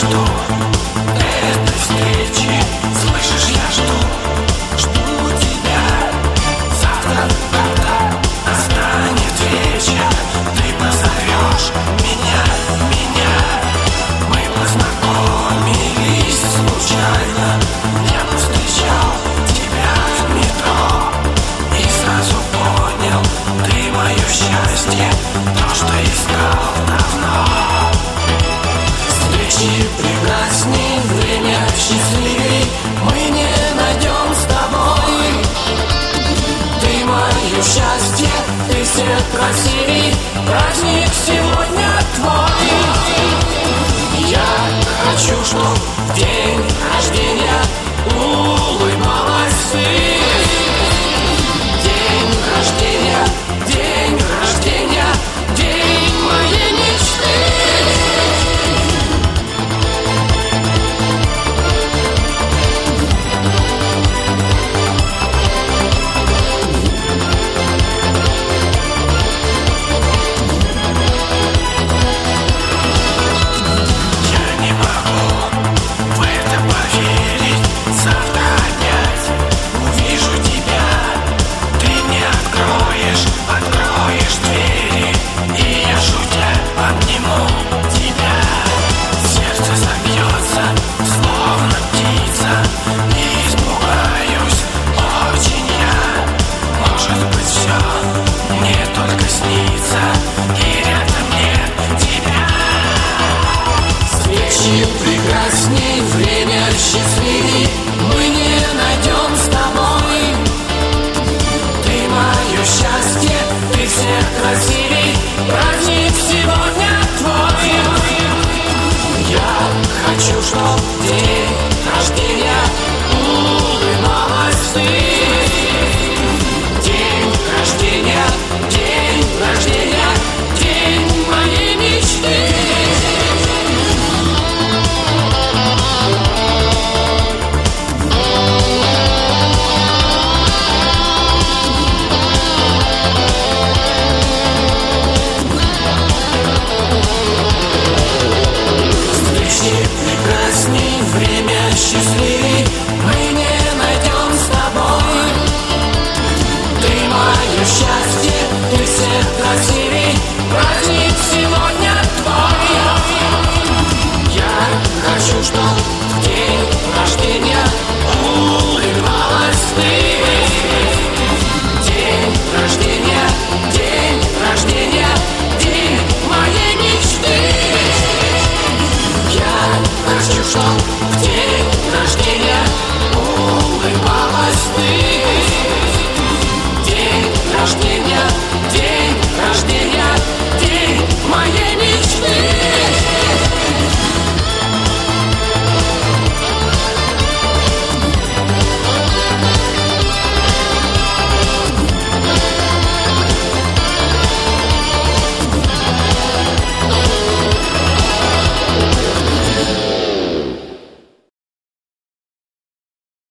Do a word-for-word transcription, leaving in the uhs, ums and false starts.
жду этой встречи. Слышишь, я жду, жду тебя. Завтра, когда настанет вечер, ты позовешь меня, меня. Мы познакомились случайно. Я повстречал тебя в метро и сразу понял, ты мое счастье, то, что искал давно. Встречи прекрасней, время счастливей мы не найдем с тобой. Ты мое счастье, ты свет красивей, праздник сегодня твой. Я хочу, чтоб день